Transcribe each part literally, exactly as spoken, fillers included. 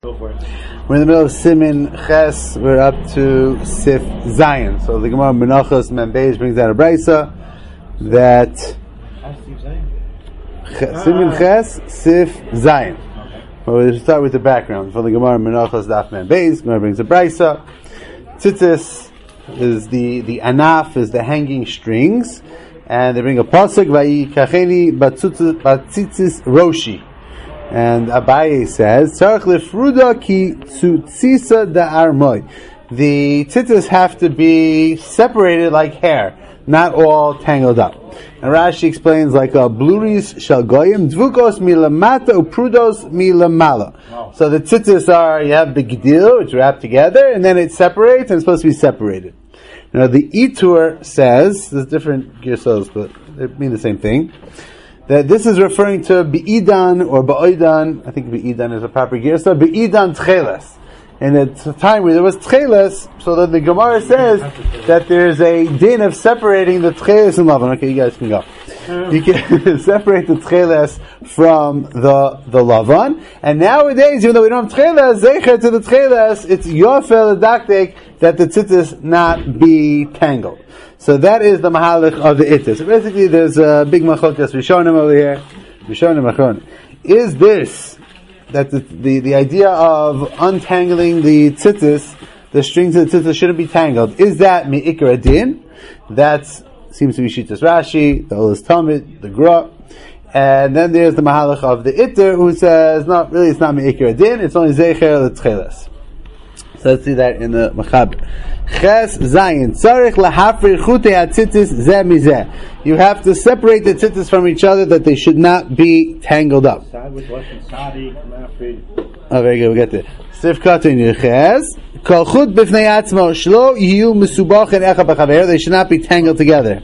Go for it. We're in the middle of Simin Ches. We're up to Sif Zion. So the Gemara Menachos Membeis brings out a brisa that Simin Ches Sif Zion. Well, we'll start with the background. For the Gemara Menachos Daf Membeis, Gemara brings a brisa. Tzitzis is the the anaf is the hanging strings, and they bring a pasuk vayikacheni batzitzis roshi. And Abaye says, "Tzarich lefruda ki tzutzisa da'armoy." The tzitzis have to be separated like hair, not all tangled up. And Rashi explains like a bluris shel goyim dvukos milamata uprudos milamala. Wow. So the tzitzis are, you have the gedil, which wrap together, and then it separates, and it's supposed to be separated. Now the Itur says, there's different girsos, but they mean the same thing, that this is referring to Be'idan or Ba'oidan. I think Be'idan is a proper girsa. Be'idan Tcheles. And at the time where there was Tcheles, so that the Gemara says that there's a din of separating the Tcheles and Lavan. Okay, you guys can go. You can separate the Tcheles from the the Lavan. And nowadays, even though we don't have Tcheles, Zecher to the Tcheles, it's Yofel Adaktek that the tzitzis not be tangled. So that is the mahalich of the itis. So basically, there's a big machokas Rishonim over here. Rishonim Achron. Is this that the, the the idea of untangling the tzitzis, the strings of the tzitzis shouldn't be tangled? Is that mi'ikar adin? That seems to be Shitas Rashi, the Olas Talmud, the Gra. And then there's the mahalich of the itter, who says, no, really, it's not mi'ikar adin. It's only zecher l'tcheles. So let's see that in the Mechaber. Ches Zayin Tzarich lahafrir chutei hatzitzis zeh mizeh. You have to separate the tzitzis from each other, that they should not be tangled up. Oh, very good. We get there. Sif Katan Ches Kol chut b'fnei atzmo shlo yiyu mesubachin echad b'chaver. They should not be tangled together.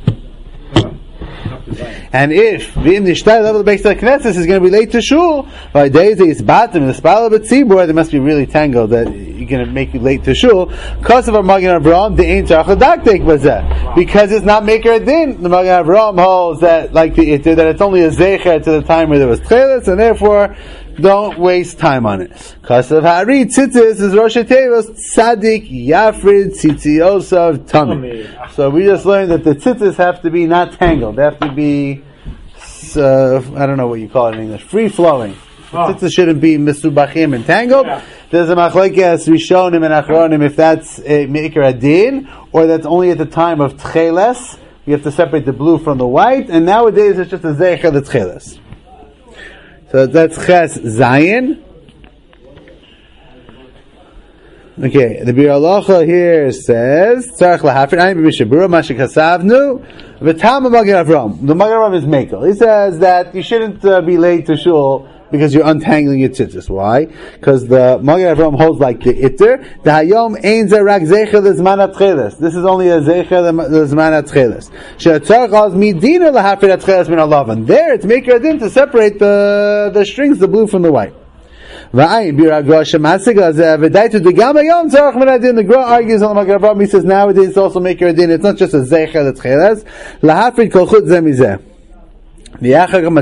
And if Vim Nishtai level the Beis Knesses is going to be late to shul, by days is batim and the spala b'tzibur, they must be really tangled that you're going to make you late to shul. Because of our Magen Avraham, the ain't Tzarich was that because it's not maker adin. The Magen Avraham holds that like the itter that it's only a zecher to the time where there was tcheles, and therefore don't waste time on it. Because of Hari tzitzis is Rosh Tevos Tzadik Yafrid Tzitziyosav Tamid. So we just learned that the tzitzis have to be not tangled. They have to be, uh, I don't know what you call it in English, free flowing. The tzitzis shouldn't be misubachim and tangled. Yeah. There's a machlekes Rishonim and Achronim if that's a meikar adin or that's only at the time of tcheles. You have to separate the blue from the white, and nowadays it's just a zecher the tcheles. So that's Ches Zayin. Okay, the Bir Halacha here says, Tzarich lahafir ayin b'mishabura mashik hasavnu v'tam Magen Avraham. The Magen Avraham is mekel. He says that you shouldn't uh, be late to shul because you're untangling your tzitzis. Why? Because the Magen Avraham holds like the itter. The hayom ein zerak zecher l'zman atcheles. This is only a zecher l'zman atcheles. She'atzarich az midina lahafir atcheles min alavan. There, it's make your din to separate the the strings, the blue from the white. The Gra argues on the Magen Avraham. He says nowadays it's also make your din. It's not just a zecher l'tcheles. Lahafir kol chut zeh mizeh. According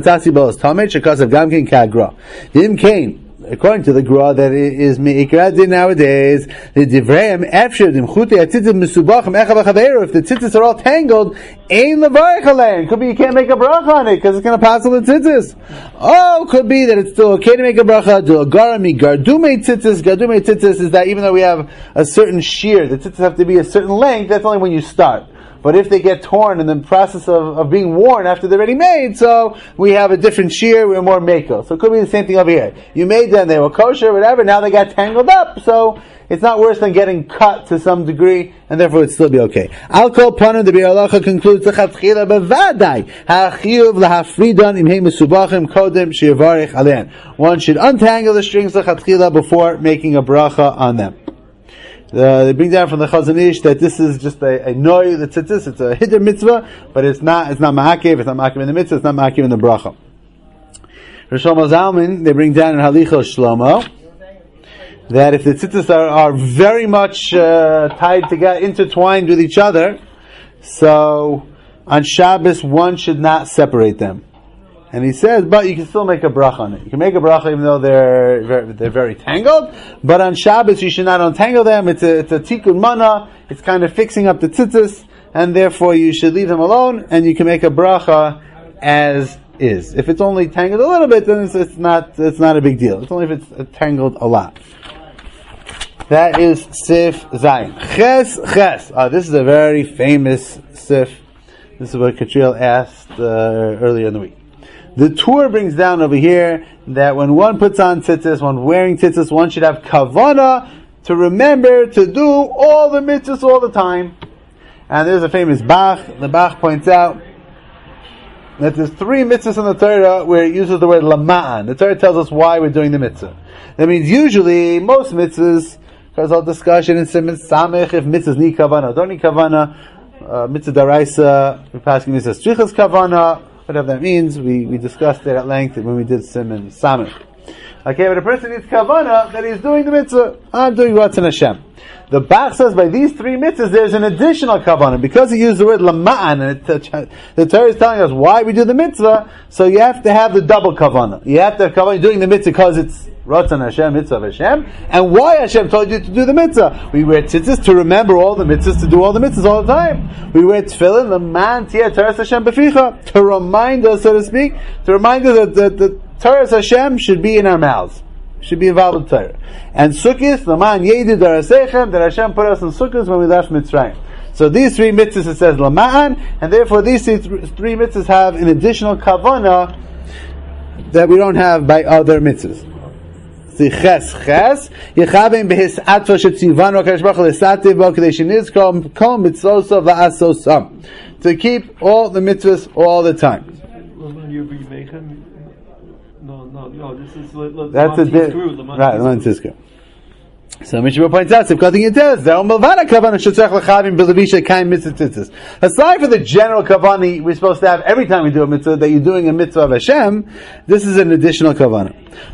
to the Gra, that it is meikar adin nowadays, the divrayim efshir dim chutei hatzitzis mesubachim echad b'chaveiro. If the tzitzis are all tangled, ein levarich alein. Could be you can't make a bracha on it because it's going to pass on the tzitzis. Oh, could be that it's still okay to make a bracha. Do a garami gardume tzitzis. Gardume tzitzis is that even though we have a certain shear, the tzitzis have to be a certain length. That's only when you start. But if they get torn in the process of, of being worn after they're already made, so we have a different shear, we're more makel. So it could be the same thing over here. You made them, they were kosher, whatever, now they got tangled up, so it's not worse than getting cut to some degree, and therefore it'd still be okay. Al kol panim, the Bir Halacha concludes, l'chatchila bevadai, ha'chiyuv lahafridan im hei mesubachim kodem she'yavarich alein. One should untangle the strings l'chatchila before making a bracha on them. Uh, they bring down from the Chazon Ish that this is just a, a noy, the tzitzis, it's a hidden mitzvah, but it's not, it's not ma'akev, it's not ma'akev in the mitzvah, it's not ma'akev in the bracha. Rishon Zalman, they bring down in Halichos Shlomo, that if the tzitzis are, are very much, uh, tied together, intertwined with each other, so, on Shabbos, one should not separate them. And he says, but you can still make a bracha on it. You can make a bracha even though they're very, they're very tangled. But on Shabbos you should not untangle them. It's a, it's a tikkun mana. It's kind of fixing up the tzitzis, and therefore you should leave them alone, and you can make a bracha as is. If it's only tangled a little bit, then it's, it's not it's not a big deal. It's only if it's tangled a lot. That is Sif Zayin. Ches Ches. Uh, this is a very famous Sif. This is what Katriel asked uh, earlier in the week. The Tur brings down over here that when one puts on tzitzis, when wearing tzitzis, one should have kavana to remember to do all the mitzvahs all the time. And there's a famous Bach. The Bach points out that there's three mitzvahs in the Torah where it uses the word lama'an. The Torah tells us why we're doing the mitzvah. That means usually, most mitzvahs, there's all discussion in Siman Samech, if mitzvahs need kavana, don't need kavana, uh, mitzvah daraisa, we're passing mitzvah strichas kavana, whatever that means, we, we discussed it at length when we did Siman Samech. Okay, but a person needs kavana that he's doing the mitzvah. I'm doing Ratzon Hashem. The Bach says by these three mitzvahs there's an additional kavana. Because he used the word lama'an, and it, the Torah is telling us why we do the mitzvah, so you have to have the double kavana. You have to have kavana doing the mitzvah because it's Ratzon Hashem, mitzvah of Hashem. And why Hashem told you to do the mitzvah? We wear tzitzis to remember all the mitzvahs, to do all the mitzvahs all the time. We wear tefillin, l'man tiyeh Torah Hashem b'ficha, to remind us, so to speak, to remind us that, that the Torah Hashem should be in our mouths, should be involved with Torah. And Sukkot, l'man yedid darasechem, that Hashem put us in Sukkot when we left Mitzrayim. So these three mitzvahs it says l'ma'an, and therefore these three, three mitzvahs have an additional kavana that we don't have by other mitzvahs. To keep all the mitzvahs all the time. No, no, no. This is that's a bit right. Leman Tizkor. So Mishnah points out, aside for the general kavana we're supposed to have every time we do a mitzvah, that you're doing a mitzvah of Hashem, this is an additional kavana.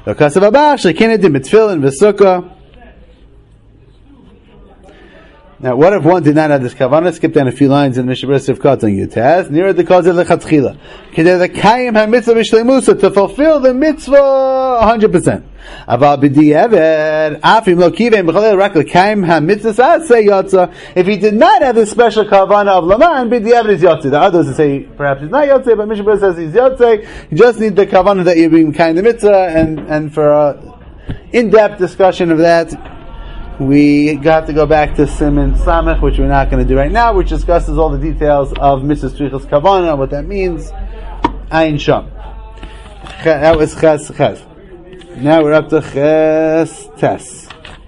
Now, what if one did not have this kavanah? Skip down a few lines in Mishnah Berurah Sivkot on Yutaz. Near the cause of lechatchila, kedei the kayim hamitzvah b'shleimusa, to fulfill the mitzvah a hundred percent. Aval b'di'eved afim lo kivein b'chalei rak lekayim hamitzvah asay yotza. If he did not have this special kavanah of laman, b'di'eved is yotze. The others will say perhaps he's not yotze, but Mishnah Berurah says he's yotze. You just need the kavanah that you're being kind the mitzvah, and and for a in-depth discussion of that, we got to go back to Siman Samech, which we're not going to do right now, which discusses all the details of mitzvah strichas kavana, what that means. Ayin Sham. That was Ches Ches. Now we're up to Ches Tes.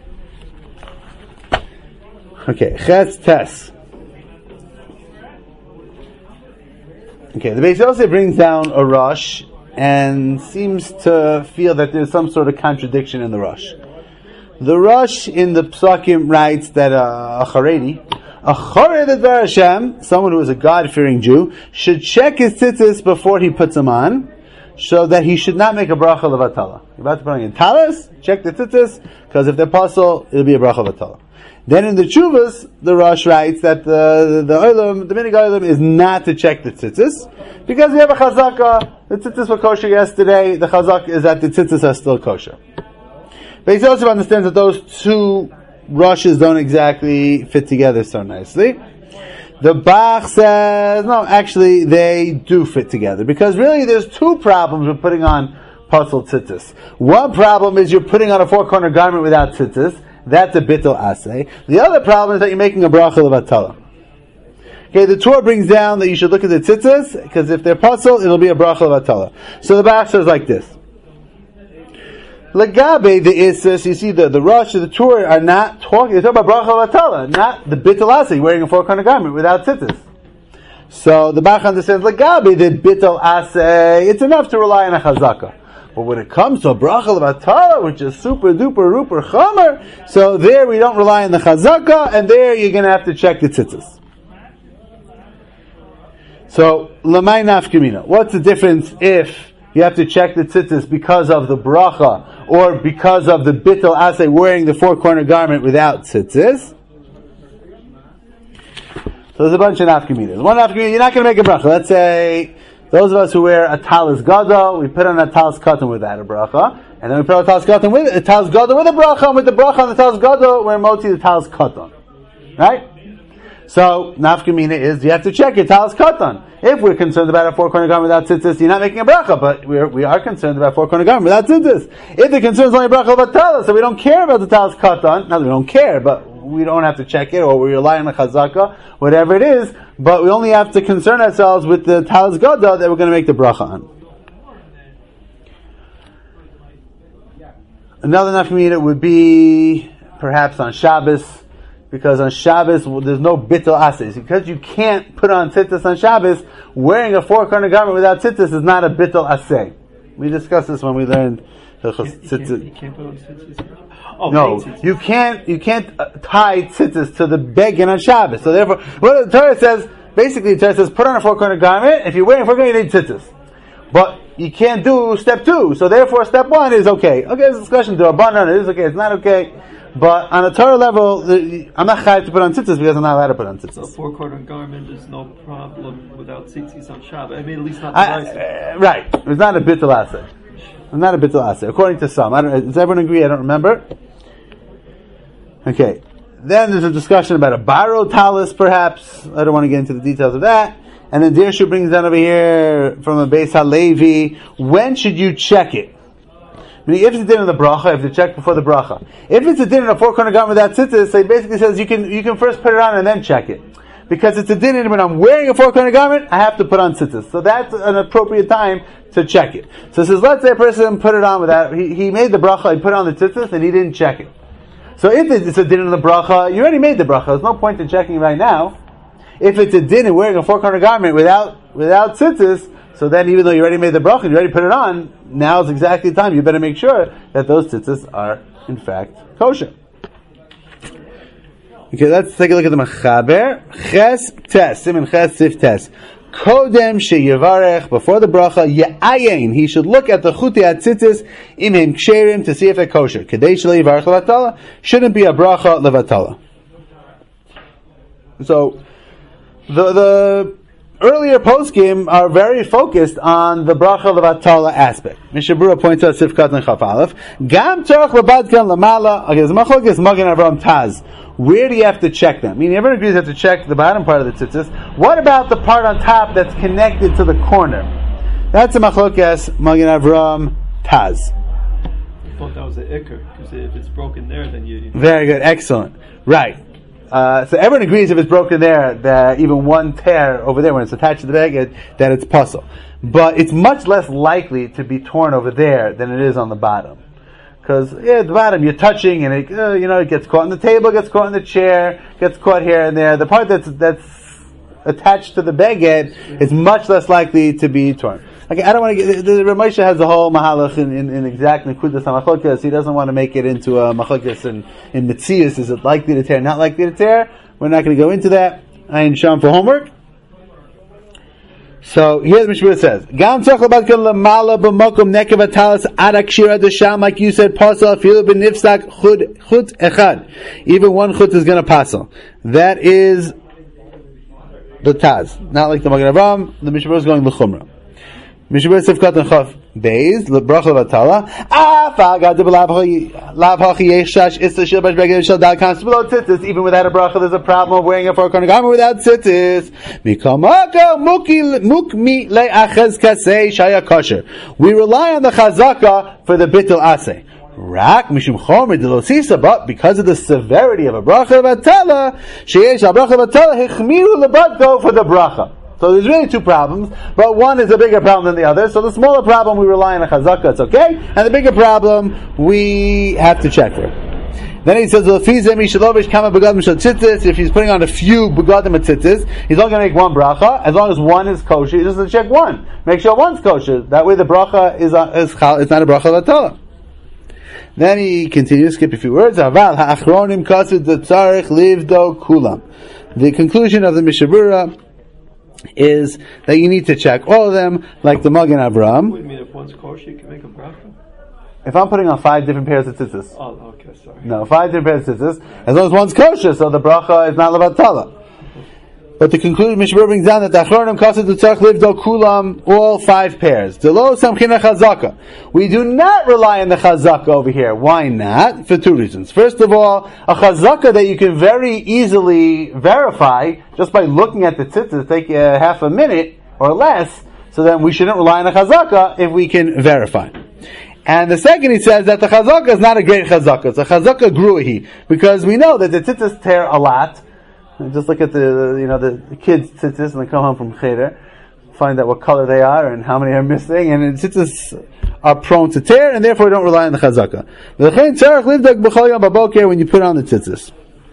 Okay, Ches Tes. Okay, the Beis Yosef brings down a rush and seems to feel that there's some sort of contradiction in the rush. The Rosh in the Psakim writes that uh, a Haredi, a Haredi Dvar Hashem, someone who is a God-fearing Jew, should check his tzitzis before he puts them on, so that he should not make a bracha levatala. You're about to put on your talis, check the tzitzis, because if they're puzzle, it'll be a bracha levatala. Then in the Chuvas, the Rosh writes that the the olam, the minig olam is not to check the tzitzis, because we have a chazaka. The tzitzis were kosher yesterday. The chazaka is that the tzitzis are still kosher. But he also understands that those two rushes don't exactly fit together so nicely. The Bach says, no, actually they do fit together, because really there's two problems with putting on puzzle tzitzis. One problem is you're putting on a four-corner garment without tzitzis. That's a bittul asay. The other problem is that you're making a bracha levatala. Okay, the Torah brings down that you should look at the tzitzis, because if they're puzzle, it'll be a bracha levatala. So the Bach says like this. Lagabe, the Isis, you see the, the Rosh of the Torah are not talking, they're talking about bracha levatala, not the bittul asay, wearing a four-corner garment without tzitzis. So the Bach understands Lagabe, the bittul asay, it's enough to rely on a chazaka. But when it comes to a bracha levatala, which is super duper ruper chomer, so there we don't rely on the chazaka, and there you're going to have to check the tzitzis. So, lamay nafkamina. What's the difference if you have to check the tzitzis because of the bracha, or because of the bittul asay wearing the four-corner garment without tzitzis? So there's a bunch of nafkaminas. One nafkamina, you're not going to make a bracha. Let's say Those of us who wear a talis gadol, we put on a talis katan without a bracha, and then we put on a talis katan with a talis gadol with a bracha, and with the bracha on the talis gadol, we're moti the talis katan. Right? So, nafkamina is, you have to check your talis katan. If we're concerned about a four-corner garment without tzitzis, you're not making a bracha, but we're, we are concerned about four-corner garment without tzitzis. If the concern is only a bracha about talis, so we don't care about the talis katan, not that we don't care, but we don't have to check it, or we rely on the chazaka, whatever it is, but we only have to concern ourselves with the talis gadol that we're going to make the bracha on. Another nafkamina would be perhaps on Shabbos, because on Shabbos there's no bittul aseh. Because you can't put on tzitzis on Shabbos, wearing a four-corner garment without tzitzis is not a bittul aseh. We discussed this when we learned tzitzis. You can't, you can't put on tzitzis. Oh, no, you can't. You can't uh, tie tzitzis to the begin on Shabbos. So therefore, what the Torah says, basically, the Torah says, put on a four-corner garment. If you're wearing a four-corner, you need tzitzis. But you can't do step two. So therefore, step one is okay. Okay, there's a discussion to Rabbanan. It is okay. It's not okay. But on a Torah level, the, I'm not chayav to put on tzitzis because I'm not allowed to put on tzitzis. So four-corner garment is no problem without tzitzis on Shabbat. I mean, at least not the uh, Right. It's not a bittul aseh. It's not a bittul aseh, according to some. I don't, does everyone agree? I don't remember. Okay. Then there's a discussion about a baro talis, perhaps. I don't want to get into the details of that. And then Dirshu brings down over here from a Beis HaLevi. When should you check it? Meaning, if it's a din in the bracha, if you check before the bracha. If it's a din in a four-corner garment without tzitzis, it basically says you can you can first put it on and then check it. Because it's a din in when I'm wearing a four-corner garment, I have to put on tzitzis. So that's an appropriate time to check it. So it says, let's say a person put it on without, he, he made the bracha, he put on the tzitzis, and he didn't check it. So if it's a din in the bracha, you already made the bracha. There's no point in checking right now. If it's a din in wearing a four-corner garment without without tzitzis, so then even though you already made the bracha, you already put it on, now is exactly the time. You better make sure that those tzitzis are, in fact, kosher. Okay, let's take a look at the Mechaber. Ches tes, Siman ches sif tes. Kodem sheyevarech, before the bracha, ye'ayin, he should look at the chuti atzitzis, im hem ksherim, to see if they're kosher. Kedei shelo yevarech levatala, shouldn't be a bracha levatala. So, the, the, earlier poskim are very focused on the bracha levatala aspect. Mishnah Berurah points out Sifkat and Chaf Aleph. Gam tzarich lebadkan lamala. Okay, the machlokes Magen Avraham Taz. Where do you have to check them? I mean, everyone agrees you have to check the bottom part of the tzitzis. What about the part on top that's connected to the corner? That's a machlokes Magen Avraham Taz. I thought that was the ikar, because if it's broken there, then you... Very good, excellent. Right. Uh, so everyone agrees if it's broken there, that even one tear over there when it's attached to the bag, that it's puzzle. But it's much less likely to be torn over there than it is on the bottom. Because yeah, at the bottom you're touching and it, uh, you know, it gets caught on the table, gets caught in the chair, gets caught here and there. The part that's that's attached to the beged is much less likely to be torn. Okay, I don't want to get, the, the Ramosha has a whole mahalach in, in, in exact nekudas hamachlokas. He doesn't want to make it into a machlokes in, in mitzias. Is it likely to tear, not likely to tear? We're not going to go into that. I ain't Sham for homework. So here's what Mishnah says: Gam tzach lebadkan lamala b'makom nekev atalas ad akshira desham, like you said, pasal afilu b'nifsak chut chut echad. Even one chut is going to pasal. That is the Taz, not like the Magen Avraham. The Mishnah is going l'chumra. Mishnah Sifkat and Chaf Beis lebracha levatala. Ah, fagad lav hachi yeshash issa shel bash beged shel dal kan below tzitzis. Even without a bracha, there's a problem of wearing a four-corner garment without tzitzis. Mikamaka muki mukmi le'achaz kasei shaya kosher. We rely on the chazaka for the bittul aseh. Rak mishum chomer delosisa, but because of the severity of a bracha levatala, sheyesh a bracha levatala hechmiru lebadko for the bracha. So there's really two problems, but one is a bigger problem than the other. So the smaller problem we rely on a chazaka, it's okay, and the bigger problem we have to check for. Then he says, if he's putting on a few begadim tzitzis, he's only going to make one bracha. As long as one is kosher, he doesn't check one. Make sure one's kosher. That way the bracha is uh, is it's not a bracha latala. Then he continues, skip a few words. The conclusion of the Mishnah Berurah is that you need to check all of them, like the Magen Avraham. What do you mean, if one's kosher, you can make a bracha? If I'm putting on five different pairs of tzitzis. Oh, okay, sorry. No, five different pairs of tzitzis. As long as one's kosher, so the bracha is not levatala. But the conclusion, Mishabur brings down that the Achronim Kasad Tzarch Livdo Kulam, all five pairs. Delo Samchina Chazaka. We do not rely on the Chazaka over here. Why not? For two reasons. First of all, a Chazaka that you can very easily verify just by looking at the tzitzis, take uh, half a minute or less, so then we shouldn't rely on the Chazaka if we can verify. And the second, he says that the Chazaka is not a great Chazaka. It's a Chazaka Gruahi, because we know that the tzitzis tear a lot. Just look at the, you know, the kids' tzitzis when they come home from cheder, find out what color they are and how many are missing, and the tzitzis are prone to tear, and therefore we don't rely on the chazaka. When you put on the tzitzis.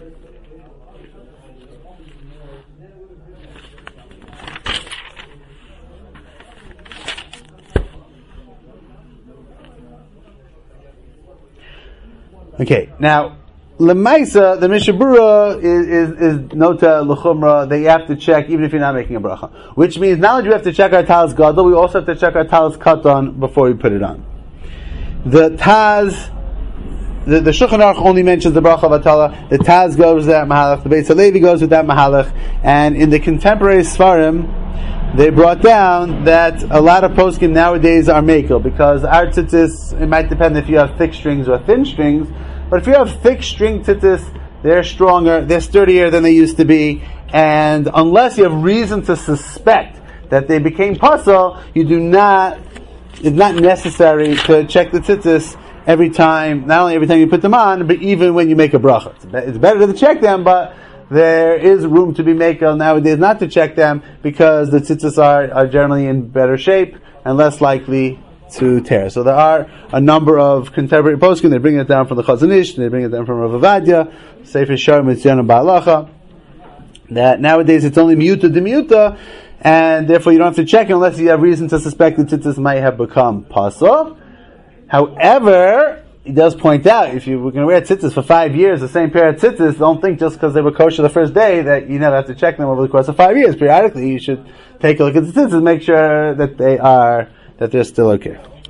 Okay, now, Lemaisa, the Mishabura is, is, is nota l'chumra that you have to check even if you're not making a bracha. Which means not only do we have to check our talis gadol, we also have to check our talis katan before we put it on. The Taz, the, the Shulchan Aruch only mentions the bracha of Atala. The Taz goes with that mahalach. The Beis Halevi goes with that mahalach. And in the contemporary Sfarim, they brought down that a lot of poskim nowadays are makel, because our tzitzis, it might depend if you have thick strings or thin strings. But if you have thick string tzitzis, they're stronger, they're sturdier than they used to be, and unless you have reason to suspect that they became pasal, you do not, it's not necessary to check the tzitzis every time, not only every time you put them on, but even when you make a bracha. It's, be, it's better to check them, but there is room to be makel nowadays not to check them, because the tzitzis are, are generally in better shape and less likely to tear. So there are a number of contemporary poskim. They bring it down from the Chazon Ish, they bring it down from Rav Avadia, Sefer Sharm Mitzyan Ba'alacha, that nowadays it's only miuta de miuta, and therefore you don't have to check it unless you have reason to suspect the tzitzis might have become pasal. However, he does point out, if you were going to wear tzitzis for five years, the same pair of tzitzis, don't think just because they were kosher the first day that you never have to check them over the course of five years. Periodically, you should take a look at the tzitzis and make sure that they are that they're still okay.